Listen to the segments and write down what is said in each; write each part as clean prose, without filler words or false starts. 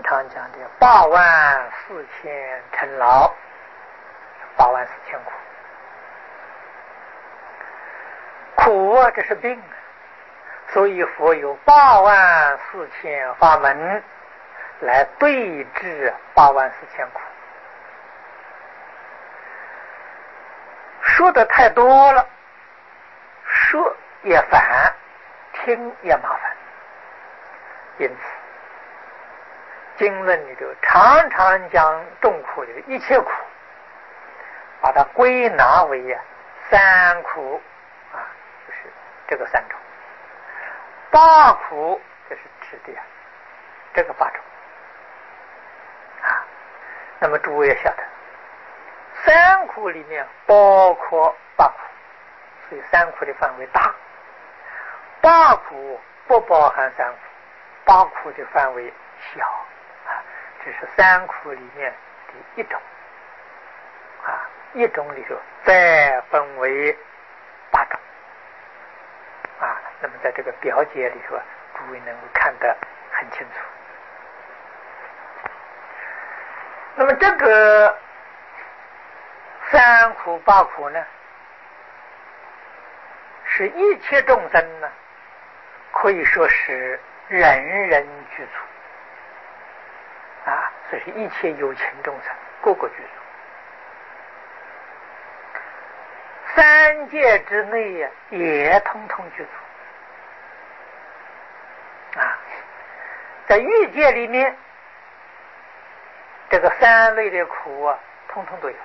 常讲的84000尘劳，84000苦。苦啊，这是病啊，所以佛有84000法门来对治84000苦。说的太多了，说也烦，听也麻烦，因此经论里头常常将众苦的一切苦，把它归纳为三苦啊，就是这个三种。八苦就是指的这个八种啊。那么诸位也晓得，三苦里面包括八苦，所以三苦的范围大。八苦不包含三苦，八苦的范围小啊，这是三苦里面的一种啊，一种里头再分为八种啊。那么在这个表解里头，诸位能够看得很清楚。那么这个三苦八苦呢，是一切众生呢，可以说是人人具足啊，所以是一切有情众生个个具足。三界之内呀，也通通具足啊。在欲界里面，这个三类的苦啊，通通都有。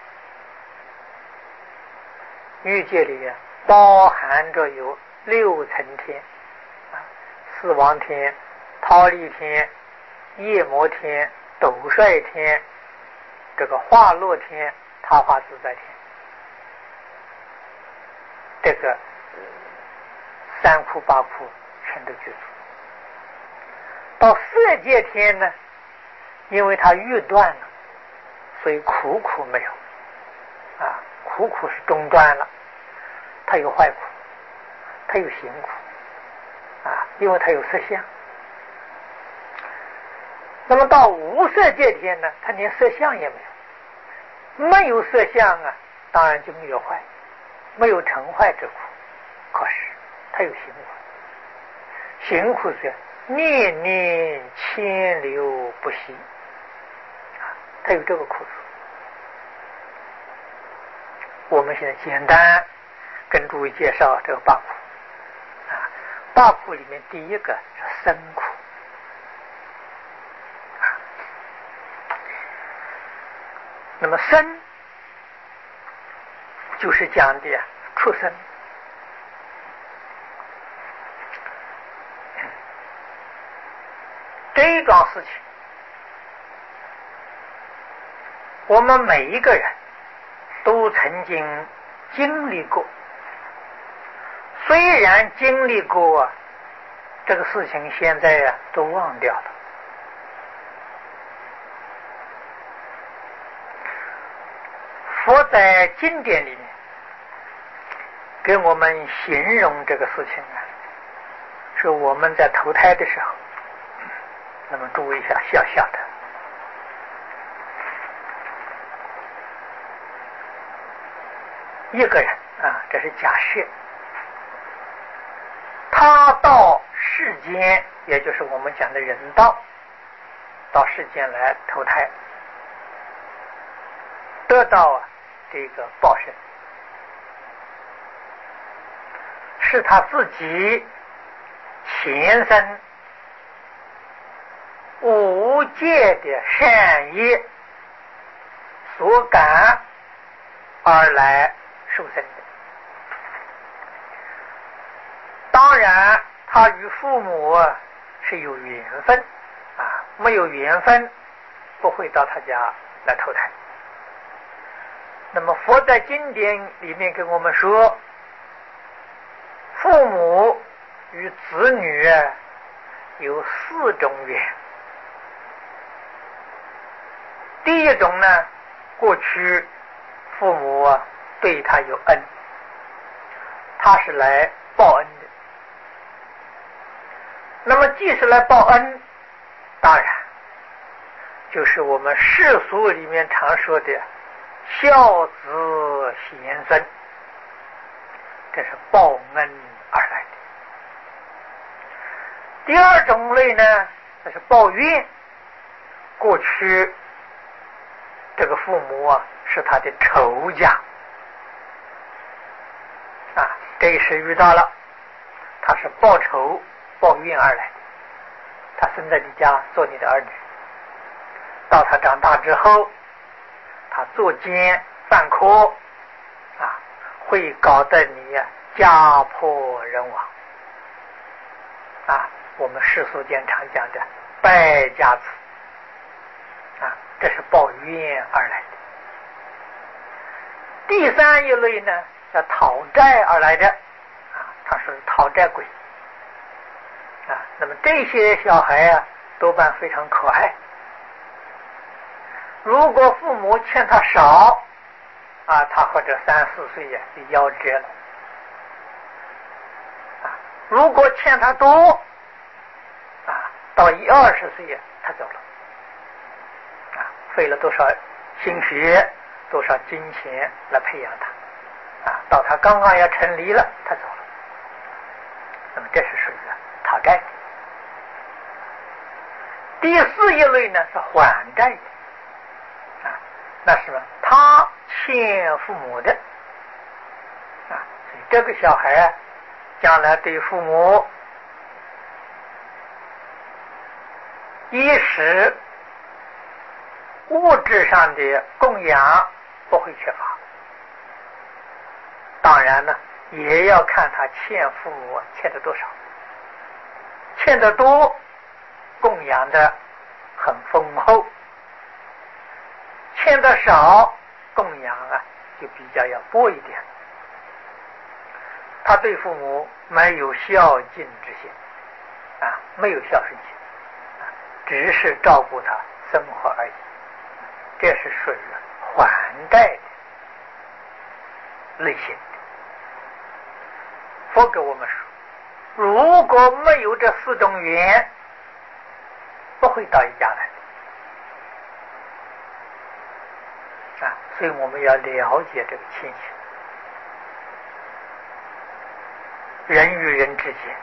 欲界里面包含着有6层天啊，四王天、忉利天、夜摩天、斗率天、这个化乐天、他化自在天，这个三苦八苦全都具足。到色界天呢，因为它欲断了，所以苦没有啊，苦是中断了，它有坏苦，它有行苦啊，因为它有色相。那么到无色界天呢，它连色相也没有，没有色相啊，当然就没有坏，没有成坏之苦。可是它有行苦，行苦是念念牵流不息啊，它有这个苦处。我们现在简单跟诸位介绍这个八苦啊。八苦里面第一个是生苦啊。那么生就是讲的畜生，这一桩事情我们每一个人都曾经经历过，虽然经历过这个事情，现在都忘掉了。佛在经典里面给我们形容这个事情是我们在投胎的时候，那么注意一下，小小的一个人啊，这是假设，他到世间，也就是我们讲的人道，到世间来投胎，得到这个报身，是他自己前生无界的善业所感而来受生的。当然他与父母是有缘分啊，没有缘分不会到他家来投胎。那么佛在经典里面跟我们说，父母与子女有4种缘。第一种呢，过去父母对他有恩，他是来报恩的。那么既是来报恩，当然就是我们世俗里面常说的孝子贤孙，这是报恩而来的。第二种类呢，这是报怨。过去这个父母啊是他的仇家啊，这一世遇到了，他是报仇报怨而来的。他生在你家做你的儿女，到他长大之后，他作奸犯科啊，会搞得你家破人亡啊。我们世俗间常讲的败家子啊，这是报怨而来的。第三一类呢，叫讨债而来的啊，他是讨债鬼啊。那么这些小孩啊，多半非常可爱。如果父母欠他少啊，他或者3、4岁呀就夭折了啊。如果欠他多啊，到20、20岁呀他走了啊，费了多少心血多少金钱来培养他啊，到他刚刚要成离了他走了。那么这是属于讨债的。第四一类呢是还债的啊，那是什么？他欠父母的啊，所以这个小孩啊，将来对父母衣食物质上的供养不会缺乏，当然呢也要看他欠父母欠的多少，欠的多供养的很丰厚，欠的少供养啊就比较要薄一点。他对父母没有孝敬之心啊，没有孝顺心啊，只是照顾他生活而已，这是属于还债的类型。佛给我们说，如果没有这4种缘，不会到一家来啊。所以我们要了解这个情形，人与人之间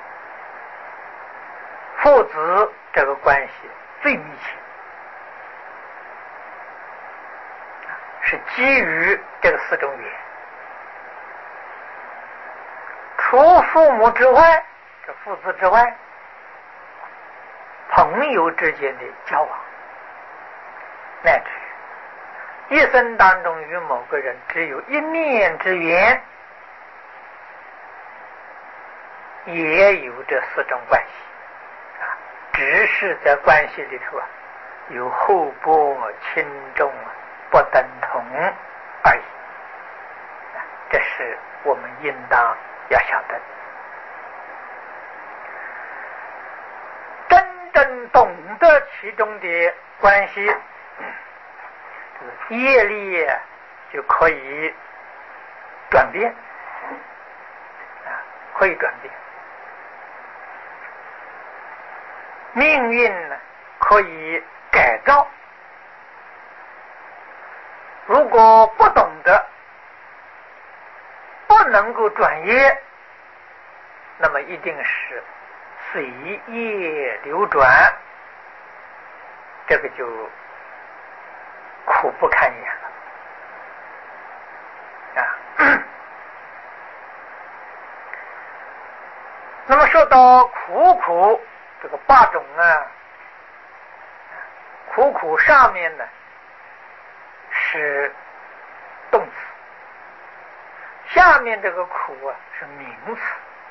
父子这个关系最密切，是基于这个4种缘。除父母之外，这父子之外，朋友之间的交往，乃至一生当中与某个人只有一面之缘，也有这4种关系啊，只是在关系里头啊有厚薄轻重不等同而已啊，这是我们应当要晓得。真正懂得其中的关系，业力就可以转变啊，可以转变，命运呢可以改造。如果不懂得，不能够转业，那么一定是随业流转，这个就苦不堪言了啊。那么说到苦这个8种啊，苦上面呢是动词，下面这个苦啊是名词。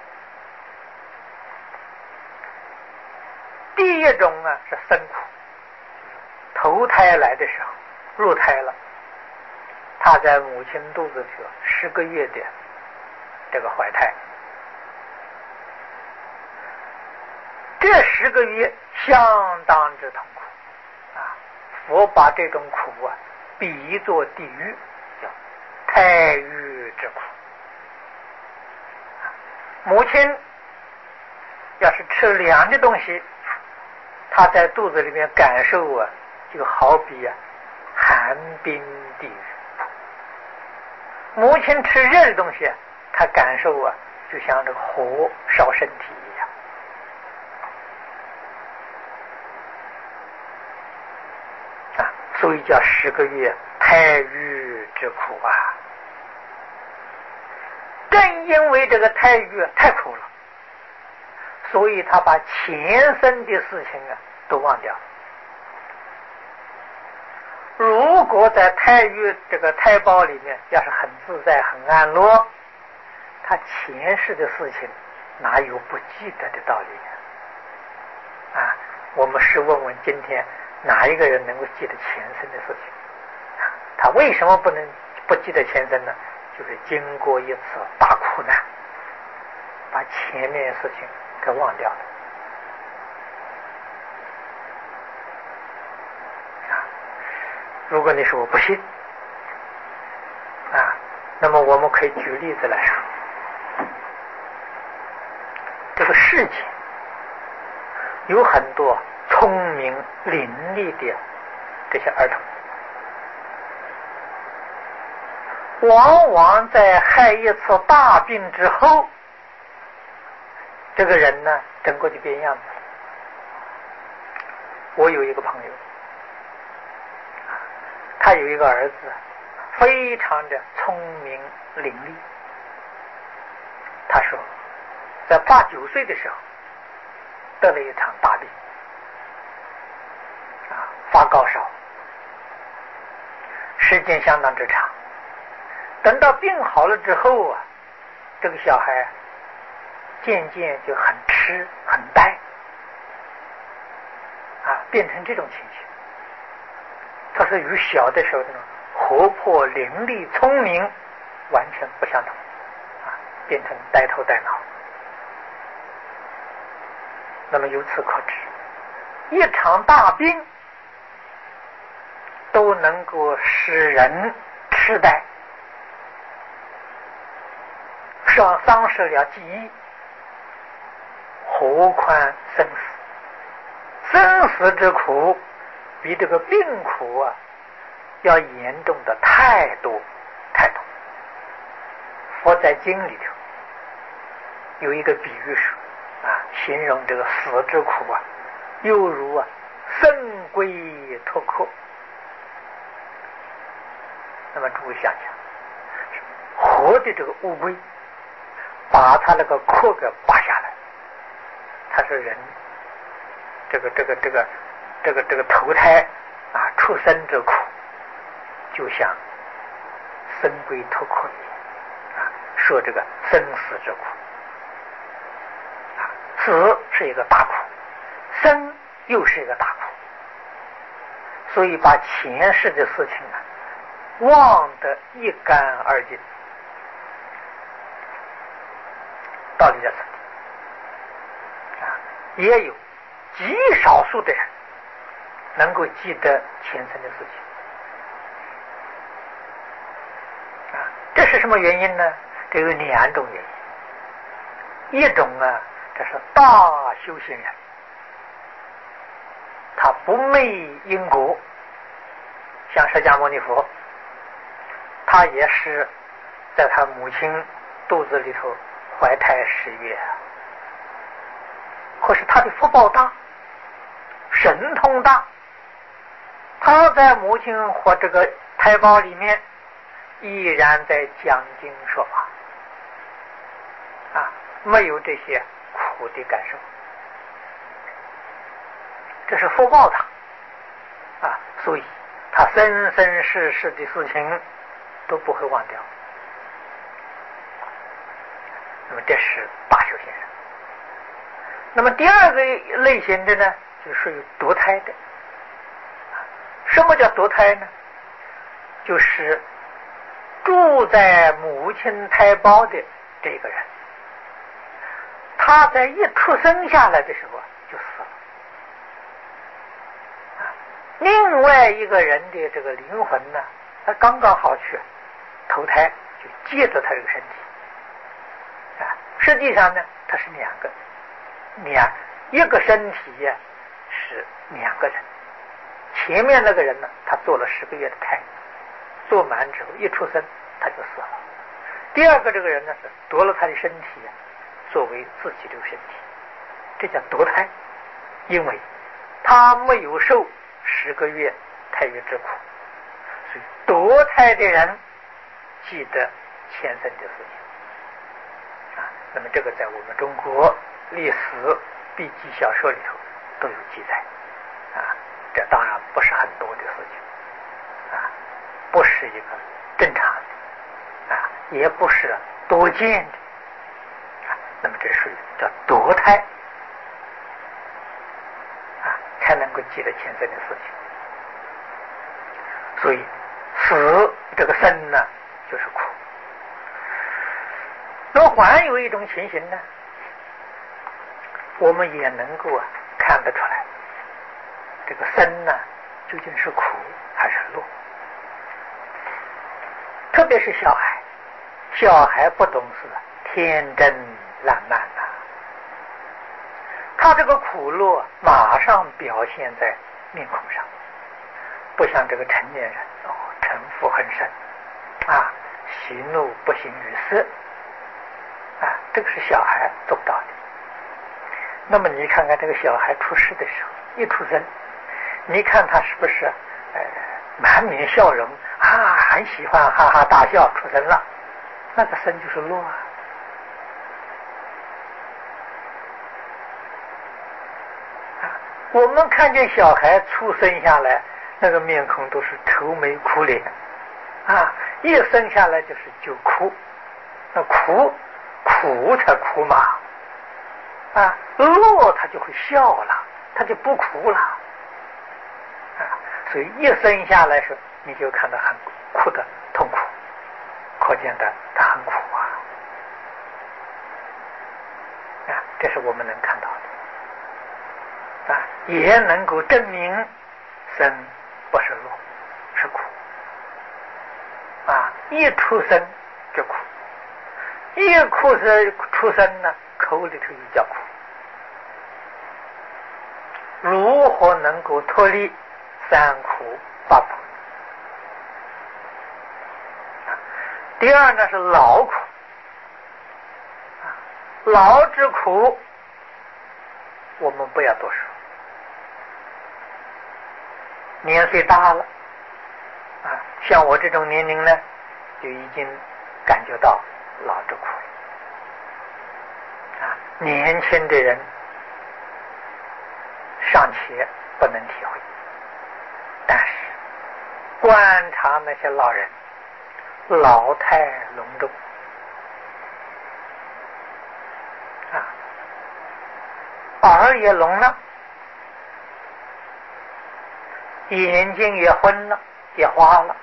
第一种啊是生苦，投胎来的时候入胎了，他在母亲肚子里10个月的这个怀胎，这10个月相当之痛苦啊！佛把这种苦啊比喻作地狱，叫胎狱之苦。母亲要是吃凉的东西，他在肚子里面感受啊就好比寒冰地狱。母亲吃热的东西，她感受就像这个火烧身体一样。所以叫10个月胎育之苦啊！正因为这个胎育太苦了，所以他把前生的事情都忘掉了。如果在胎育这个胎胞里面要是很自在很安乐，他前世的事情哪有不记得的道理呢？我们试问问今天哪一个人能够记得前生的事情？他为什么不记得前生呢？就是经过一次大苦难，把前面的事情给忘掉了。如果你说我不信那么我们可以举例子来说，这个世界有很多聪明伶俐的这些儿童，往往在害一次大病之后，这个人呢整个就变样子。我有一个朋友，他有一个儿子，非常的聪明伶俐。他说在8、9岁的时候得了一场大病，发高烧，时间相当之长。等到病好了之后这个小孩渐渐就很痴很呆变成这种情形。他说与小的时候那种活泼伶俐聪明完全不相同变成呆头呆脑。那么由此可知，一场大病都能够使人痴呆，丧失了记忆，何况生死？生死之苦比这个病苦要严重的太多太多。佛在经里头有一个比喻说形容这个死之苦犹如生龟脱壳。那么诸位想想，活的这个乌龟把它那个壳给拔下来，他说人这个投胎出生之苦就像生龟脱壳一样说这个生死之苦死是一个大苦，生又是一个大苦。所以把前世的事情忘得一干二净。道理在此地也有极少数的人能够记得前生的事情这是什么原因呢？这有2种原因。一种这是大修行人，他不昧因果，像释迦牟尼佛，他也是在他母亲肚子里头怀胎10月，可是他的福报大，神通大，他在母亲或这个胎胞里面依然在讲经说法没有这些苦的感受，这是福报他所以他生生世世的事情都不会忘掉。那么这是大修行人。那么第二个类型的呢，就属于堕胎的。什么叫堕胎呢？就是住在母亲胎胞的这个人，他在一出生下来的时候就死了。另外一个人的这个灵魂呢，他刚刚好去投胎，就接着他这个身体实际上呢，他是一个身体是2个人， 前面那个人呢，他做了10个月的胎，做满之后一出生他就死了。第二个这个人呢是夺了他的身体作为自己的身体，这叫夺胎，因为他没有受10个月胎狱之苦，所以夺胎的人记得前生的事情那么这个在我们中国历史笔记小说里头都有记载这当然不是很多的事情不是一个正常的也不是多见的那么这属于叫夺胎才能够记得前生的事情。所以死这个生呢就是苦。那么还有一种情形呢，我们也能够看得出来，这个生呢究竟是苦还是乐。特别是小孩，小孩不懂事，天真烂漫他这个苦乐马上表现在面孔上，不像这个成年人城府很深喜怒不形于色这个是小孩做不到的。那么你看看这个小孩出世的时候，一出生，你看他是不是满面笑容很喜欢哈哈大笑出生了，那个生就是乐我们看见小孩出生下来，那个面孔都是愁眉苦脸一生下来就哭，那苦才哭嘛乐他就会笑了，他就不哭了所以一生下来时你就看到很苦的痛苦，可见的他很苦这是我们能看到的也能够证明生不是乐是苦一出生就苦，一出生呢口里头就叫苦。如何能够脱离三苦八苦？第二呢是劳苦劳之苦我们不要多说，年岁大了像我这种年龄呢就已经感觉到劳之苦年轻的人尚且不能体会，但是观察那些老人老态龙钟耳也聋了，眼睛也昏了，也花了，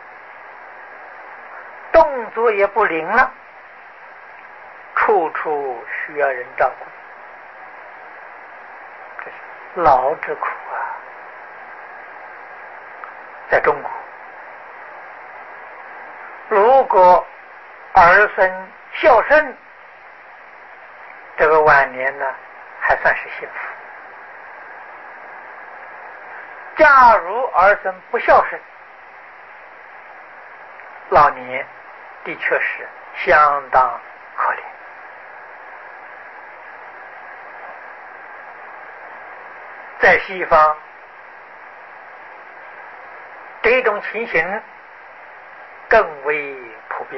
动作也不灵了，处处需要人照顾，这是劳之苦在中国，如果儿孙孝顺，这个晚年呢还算是幸福。假如儿孙不孝顺，老年的确是相当可怜。在西方，这种情形更为普遍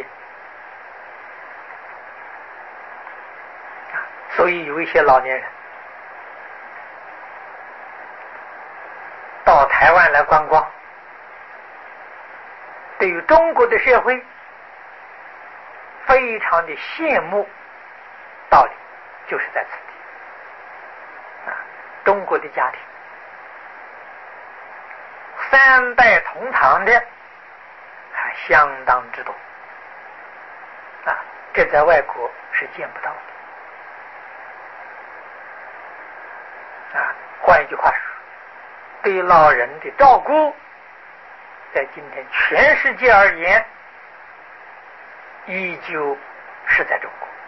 所以有一些老年人到台湾来观光，对于中国的社会非常的羡慕，道理就是在此地中国的家庭3代同堂的还相当之多这在外国是见不到的换一句话说，对老人的照顾在今天全世界而言依旧是在中国。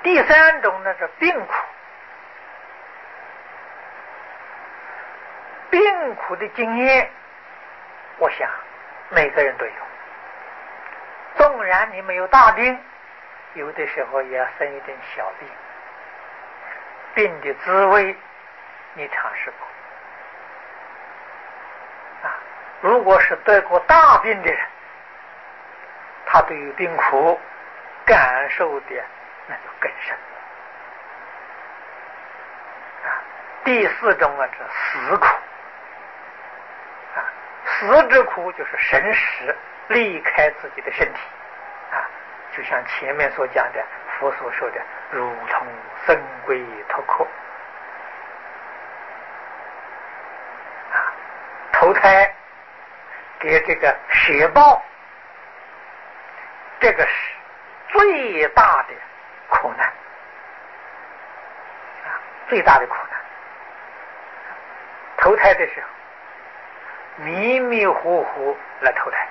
第三种呢是病苦。病苦的经验，我想每个人都有。纵然你没有大病，有的时候也要生一点小病。病的滋味，你尝试过啊？如果是得过大病的人，他对于病苦感受的那就更深啊。第四种啊是死苦啊，死之苦就是生死离开自己的身体啊，就像前面所讲的，佛所说的如同生龟脱壳啊，投胎给这个蛇报，这个是最大的苦难啊，最大的苦难。投胎的时候迷迷糊糊来投胎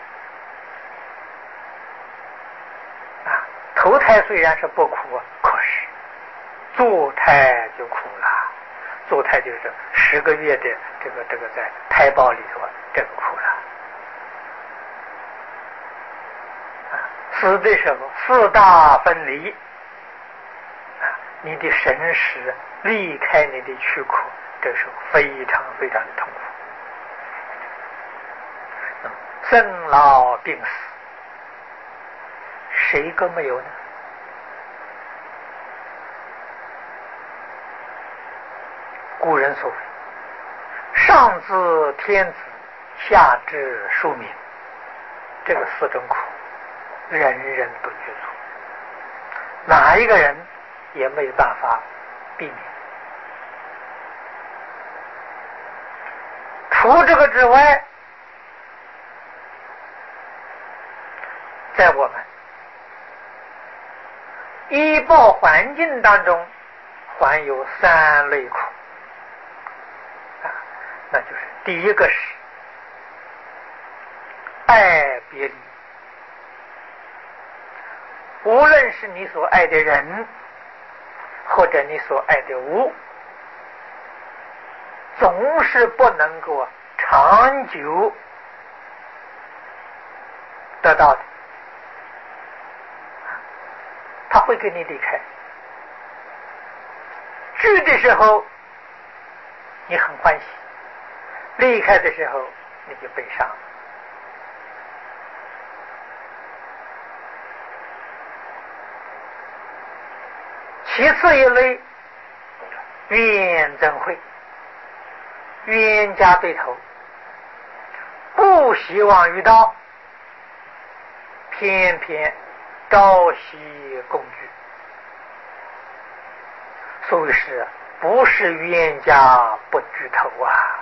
啊，投胎虽然是不苦，可是堕胎就苦了。堕胎就是10个月的这个在胎胞里头，这个苦了啊。死的时候四大分离啊，你的神识离开你的躯壳，这时候非常非常的痛苦。生老病死，谁个没有呢？古人所谓上至天子，下至庶民，这个4种苦人人都具足，哪一个人也没有办法避免。除这个之外，在我们医报环境当中还有3类苦啊，那就是第一个是爱别离，无论是你所爱的人或者你所爱的物，总是不能够长久得到的，他会跟你离开。聚的时候你很欢喜，离开的时候你就悲伤。其次一类冤憎会，冤家对头，不希望遇到，偏偏朝夕共聚，所以是不是冤家不聚头啊，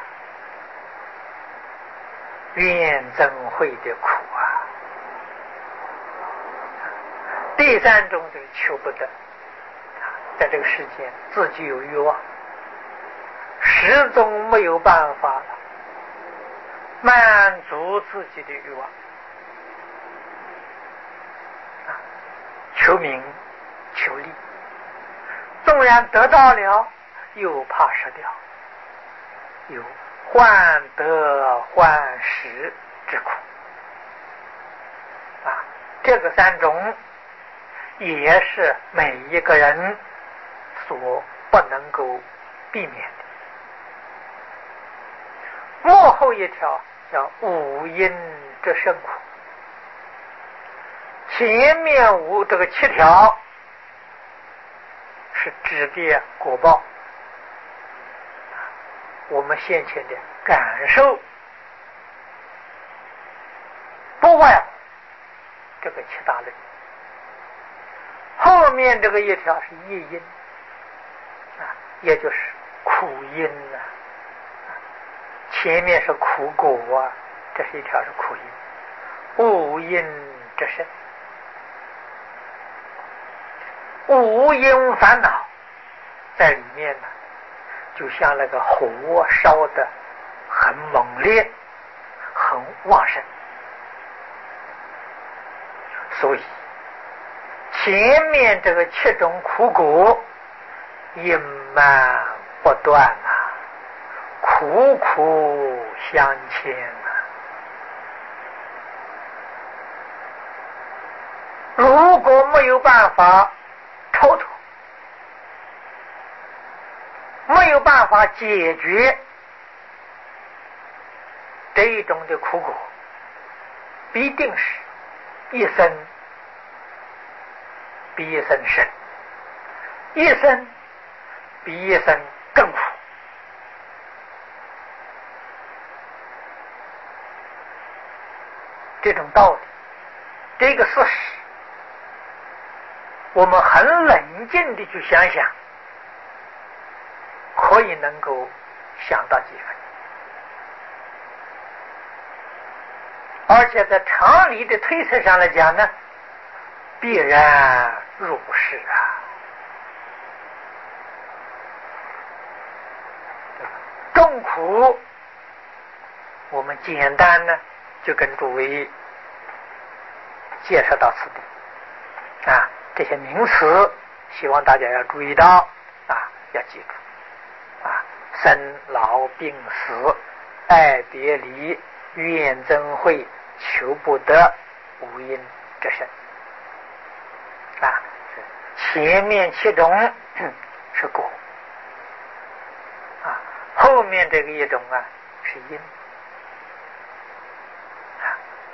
冤憎会的苦啊。第三种就是求不得，在这个世间自己有欲望，始终没有办法满足自己的欲望，求名求利，纵然得到了又怕失掉，有患得患失之苦啊。这个3种也是每一个人所不能够避免的。幕后一条叫五阴之生苦，前面这个7条是指的果报，我们先前的感受不外乎这个7大类，后面这个一条是业因啊，也就是苦因啊。前面是苦果啊，这是一条是苦因，五阴之身，五阴烦恼在里面呢，就像那个火烧的很猛烈，很旺盛。所以前面这个7种苦果隐瞒不断啊，苦苦相牵啊。如果没有办法超脱，没有办法解决这一种的苦果，必定是一生比一生深，一生比一生更苦。这种道理，这个事实，我们很冷静地去想想，可以能够想到几分。而且在常理的推测上来讲呢，必然如是啊。众苦，我们简单呢就跟诸位介绍到此地啊。这些名词希望大家要注意到啊，要记住啊，生老病死、爱别离、怨憎会、求不得、无因之身啊。前面7种是果啊，后面这个一种啊是因啊。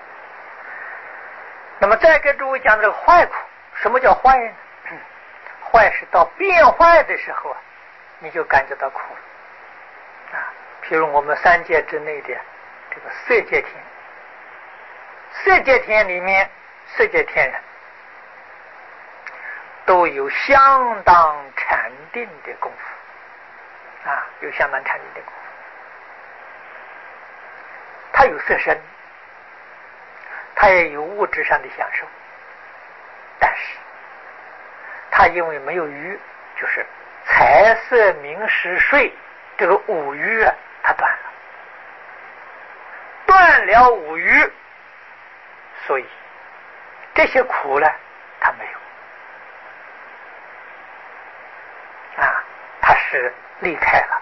那么再给诸位讲这个坏苦。什么叫坏呢？坏是到变坏的时候啊，你就感觉到苦了啊。譬如我们3界之内的这个色界天，色界天里面，色界天人都有相当禅定的功夫啊，有相当禅定的功夫。他有色身，他也有物质上的享受。但是他因为没有欲，就是财色名食睡这个5欲啊，他断了，断了5欲，所以这些苦呢他没有啊，他是离开了。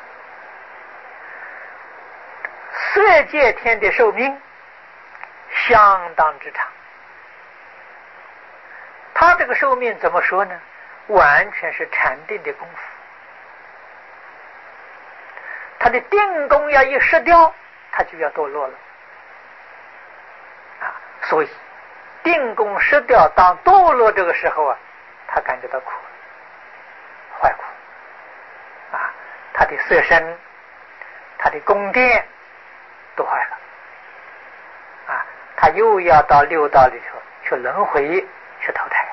色界天的寿命相当之长，他这个寿命怎么说呢？完全是禅定的功夫，他的定功要一失掉，他就要堕落了啊！所以定功失掉，当堕落这个时候啊，他感觉到苦，坏苦啊！他的色身、他的宫殿都坏了啊！他又要到6道里头去轮回，去投胎。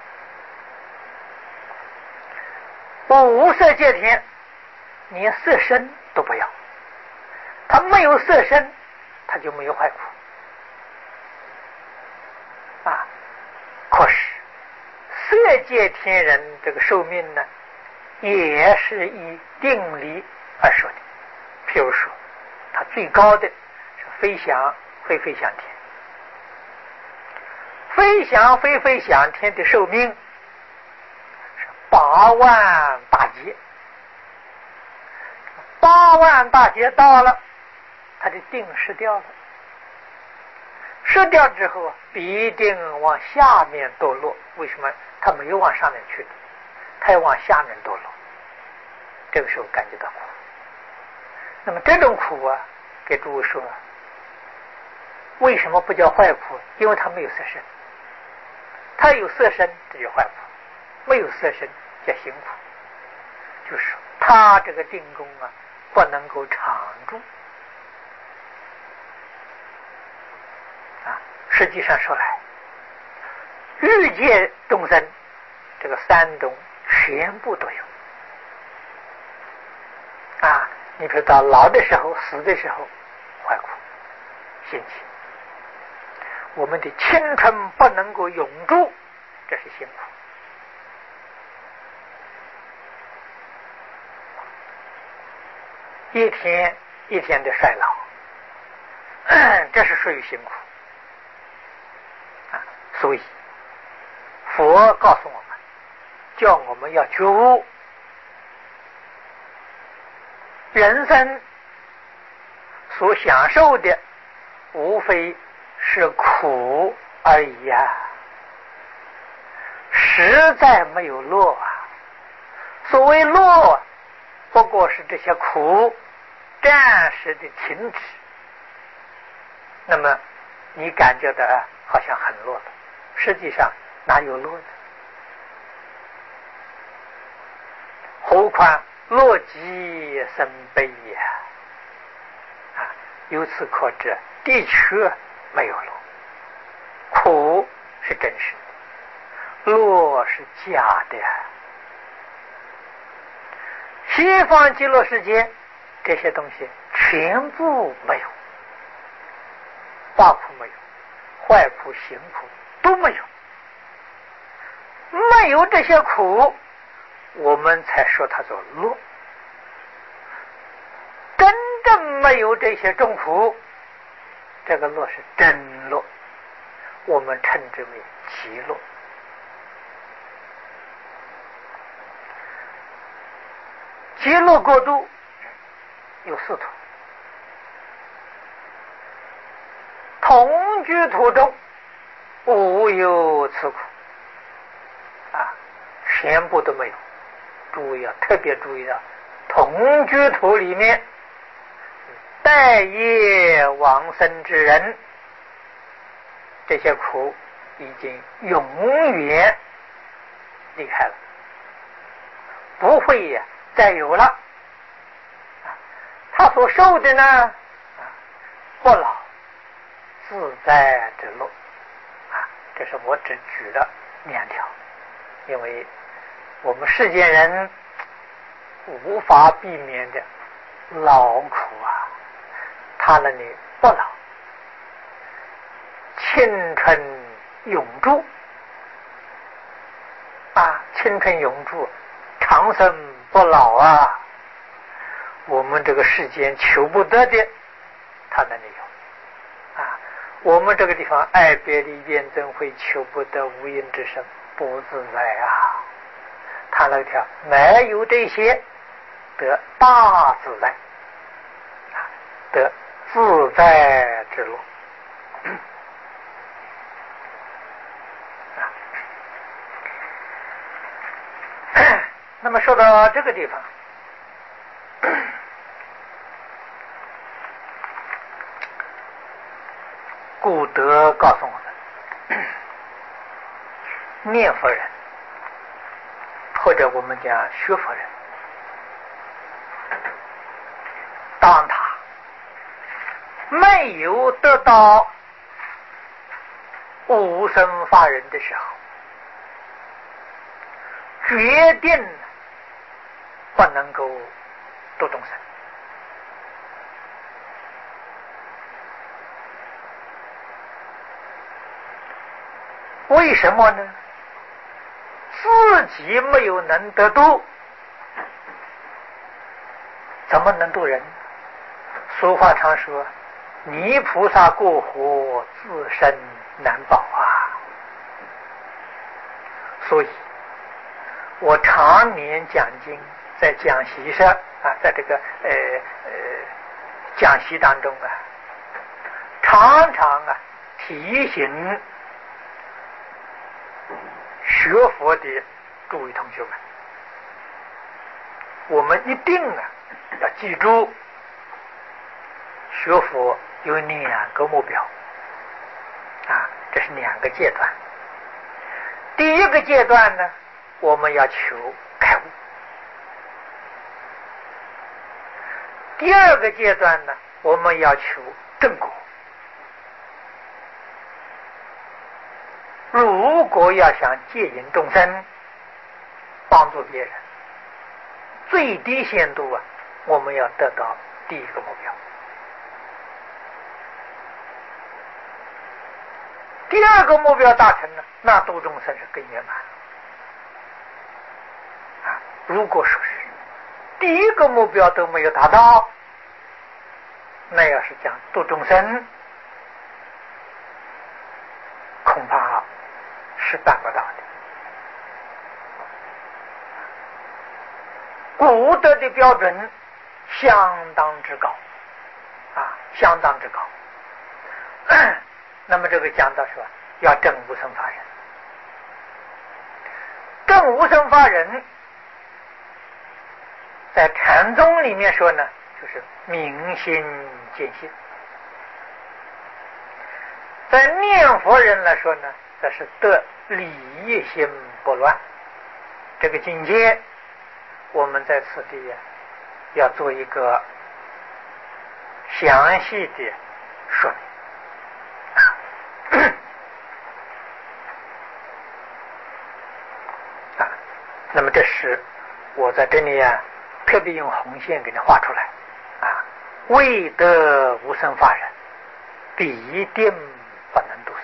无色界天连色身都不要，他没有色身，他就没有坏苦啊。可是色界天人这个寿命呢，也是以定理而说的。譬如说，他最高的是飞翔非飞翔天，飞翔非飞翔天的寿命是8万大劫，8万大劫到了，他的定失掉了，失掉之后啊，必定往下面堕落。为什么？他没有往上面去的，他要往下面堕落，这个时候感觉到苦。那么这种苦啊，给诸位说，为什么不叫坏苦？因为他没有色身，他有色身这叫坏苦，没有色身叫行苦。就是说他这个定功啊，不能够长住啊。实际上说来，欲界众生这个3种全部都有啊。你知道老的时候、死的时候坏苦心情，我们的青春不能够永驻，这是辛苦。一天一天的衰老，这是属于辛苦啊。所以佛佛告诉我们，叫我们要觉悟，人生所享受的无非是苦而已啊，实在没有乐啊。所谓乐，不过是这些苦暂时的停止，那么你感觉到好像很乐了，实际上哪有乐呢？何况乐极生悲呀！由此可知，的确没有乐，苦是真实的，乐是假的。西方极乐世界这些东西全部没有，法苦没有，坏苦行苦都没有，没有这些苦，我们才说它做乐。真正没有这些重苦，这个乐是真乐，我们称之为极乐。极乐国度有四土，同居土中无有此苦全部都没有。注意特别注意同居土里面待业往生之人，这些苦已经永远离开了，不会再有了。他所受的呢，不老自在之乐这是我只举了2条，因为我们世间人无法避免的劳苦他那里不老，青春永驻青春永驻，长生不老我们这个世间求不得的，他那里有我们这个地方爱别离怨憎会，求不得无因之身，不自在他那条没有这些，得大自在得自在之乐那么说到这个地方，古德告诉我们，念佛人或者我们讲学佛人，当他没有得到无生法忍的时候，决定不能够度众生。为什么呢？自己没有能得度，怎么能度人？俗话常说，泥菩萨过河，自身难保所以我常年讲经，在讲席上在这个讲席当中常常提醒学佛的诸位同学们，我们一定要记住，学佛有2个目标这是2个阶段。第一个阶段呢，我们要求开悟；第二个阶段呢，我们要求正果。如果要想戒引众生，帮助别人，最低限度我们要得到第一个目标。第二个目标达成了，那度众生是更圆满如果说是第一个目标都没有达到，那要是讲度众生，恐怕是办不到的古德的标准相当之高啊，相当之高。那么这个讲到说要证无生法忍，证无生法忍在禅宗里面说呢，就是明心见性；在念佛人来说呢，这是得理心不乱。这个境界我们在此地要做一个详细的说明。那么这是我在这里特别用红线给你画出来啊，未得无生法忍，必定不能度生。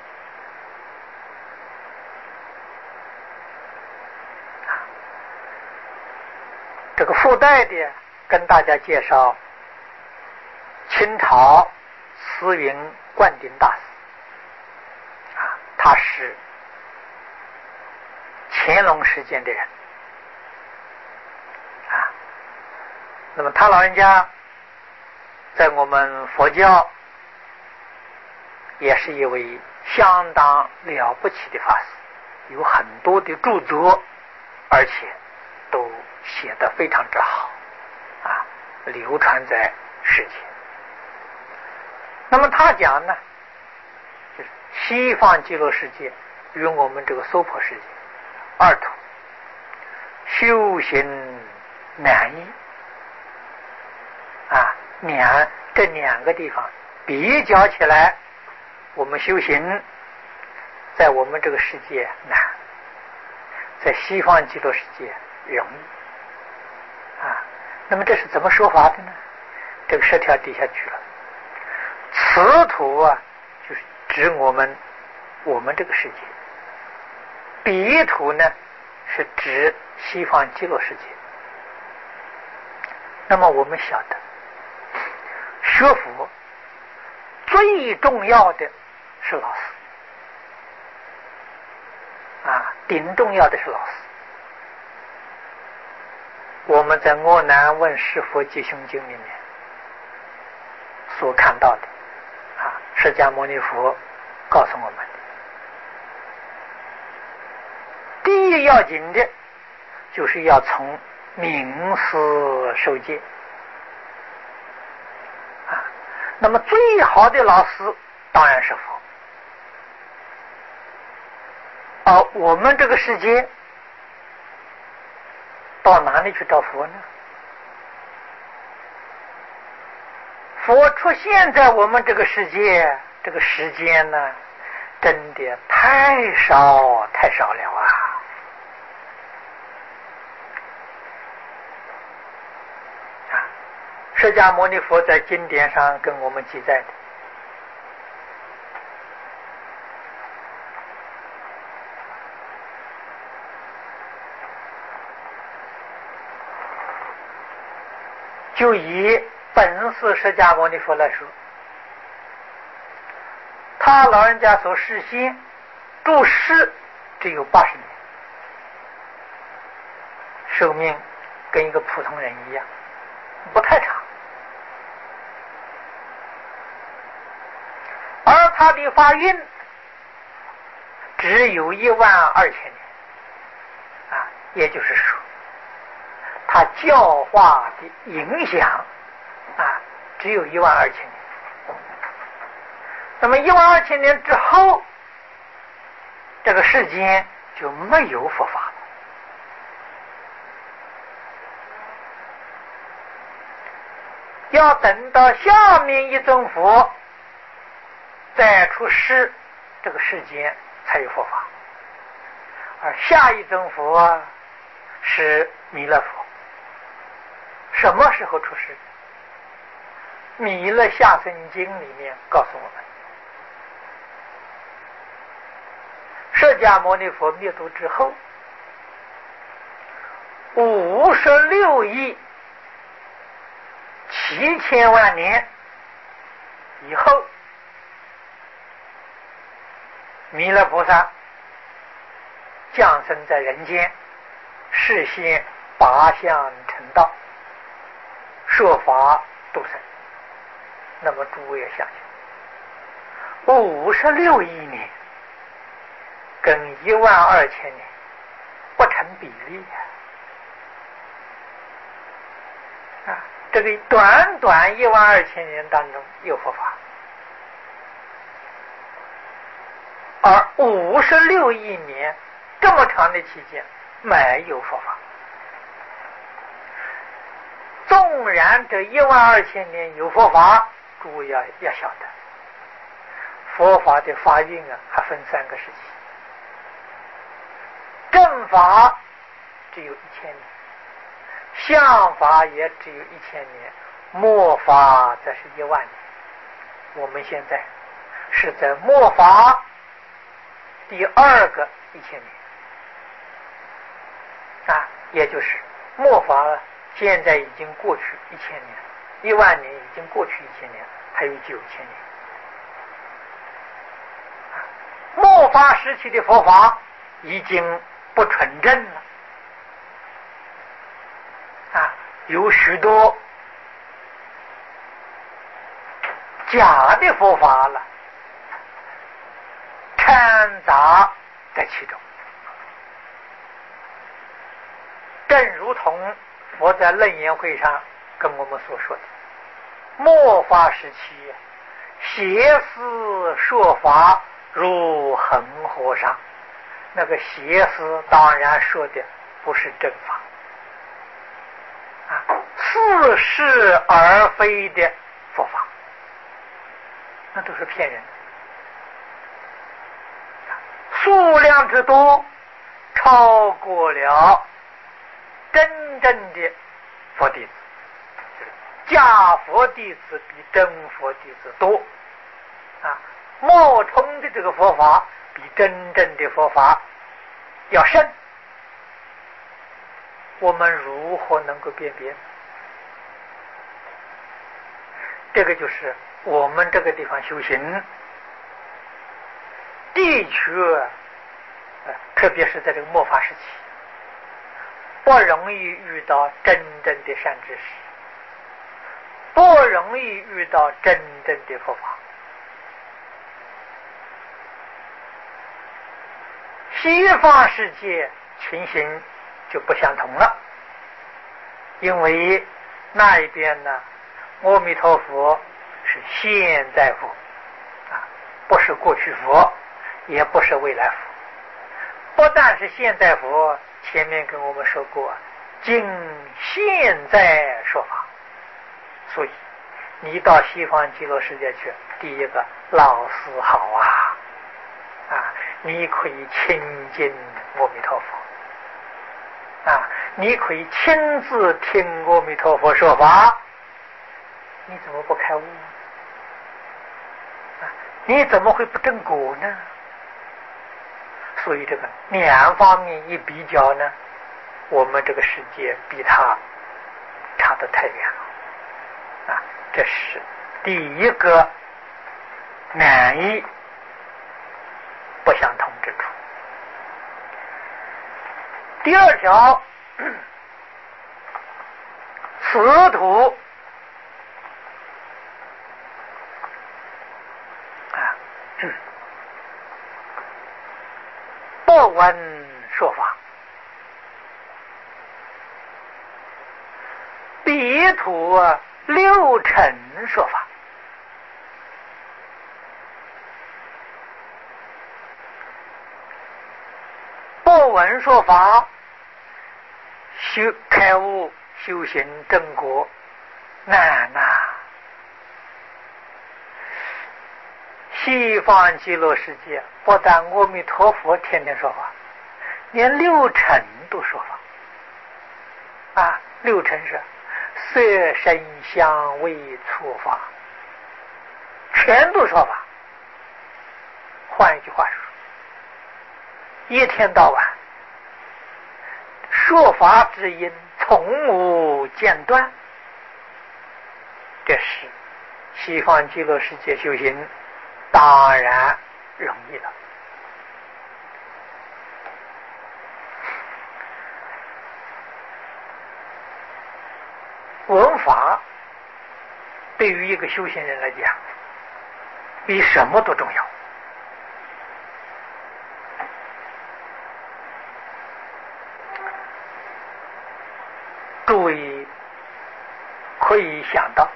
这个附带的跟大家介绍清朝慈云灌顶大师啊，他是乾隆时间的人啊，那么他老人家在我们佛教也是一位相当了不起的法师，有很多的著作，而且都写得非常之好啊，流传在世界。那么他讲呢，就是西方极乐世界与我们这个娑婆世界二土修行难易啊，这两个地方比较起来，我们修行在我们这个世界难，在西方极乐世界容易啊。那么这是怎么说法的呢？这个10条底下去了，此土啊，就是指我们这个世界，彼土呢是指西方极乐世界。那么我们晓得学佛最重要的是老师啊，顶重要的是老师。我们在《阿难问事佛吉凶经》里面所看到的啊，释迦牟尼佛告诉我们的，第一要紧的就是要从名师受戒啊。那么最好的老师当然是佛，而我们这个世界到哪里去找佛呢？佛出现在我们这个世界，这个时间呢，真的太少太少了啊！释迦牟尼佛在经典上跟我们记载的，就以本师释迦牟尼佛来说，他老人家所示现住世只有80年，寿命跟一个普通人一样，不太长。而他的法运只有12000年啊，也就是说他教化的影响啊，只有12000年。那么12000年之后，这个世间就没有佛法了。要等到下面一尊佛再出世，这个世间才有佛法。而下一尊佛是弥勒佛，什么时候出世？弥勒下生经里面告诉我们，释迦牟尼佛灭度之后56亿7000万年以后，弥勒菩萨降生在人间，示现8相成道，说法度生。那么诸位想想，56亿年跟12000年不成比例啊！这个短短12000年当中有佛法，而56亿年这么长的期间没有佛法。纵然这12000年有佛法，诸位要晓得，佛法的发运还分3个时期。正法只有1000年，相法也只有1000年，末法则是1万年。我们现在是在末法第2个1000年啊，也就是末法现在已经过去1000年，1万年已经过去1000年，还有9000年。末法时期的佛法已经不纯正了啊，有许多假的佛法了，掺杂在其中。正如同佛在楞严会上跟我们所说的，末法时期邪思说法如恒河沙。那个邪思当然说的不是正法啊，似是而非的佛法，那都是骗人的。数量之多，超过了真正的佛弟子，假佛弟子比真佛弟子多啊，冒充的这个佛法比真正的佛法要深，我们如何能够辨别？这个就是我们这个地方修行的确，特别是在这个末法时期，不容易遇到真正的善知识，不容易遇到真正的佛法。西方世界情形就不相同了，因为那一边呢，阿弥陀佛是现在佛啊，不是过去佛，也不是未来佛。不但是现在佛，前面跟我们说过，今现在说法。所以你到西方极乐世界去，第一个老师好啊，你可以亲近阿弥陀佛啊，你可以亲自听阿弥陀佛说法，你怎么不开悟啊？你怎么会不正果呢？所以这个两方面一比较呢，我们这个世界比他差得太远了啊！这是第一个难易不相同之处。第二条，此土不闻说法，彼土六尘说法。不闻说法，开悟修行正果难呐！西方极乐世界不但阿弥陀佛天天说法，连六尘都说法啊！六尘是色声香味触法，全都说法。换一句话说，一天到晚说法之音从无间断，这是西方极乐世界修行当然容易了。 闻法对于一个修行人来讲，比什么都重要。诸位可以想到，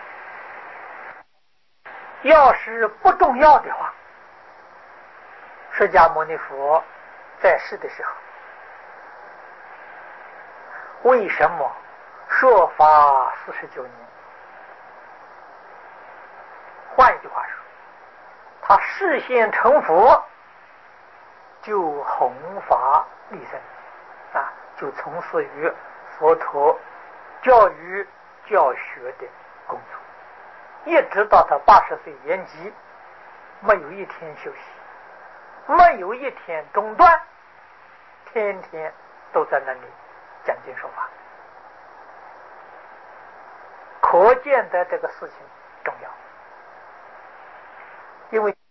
要是不重要的话，释迦牟尼佛在世的时候，为什么说法49年？换一句话说，他示现成佛，就弘法利生啊，就从事于佛陀教育教学的工作，一直到他80岁圆寂，没有一天休息，没有一天中断，天天都在那里讲经说法，可见的这个事情重要。因为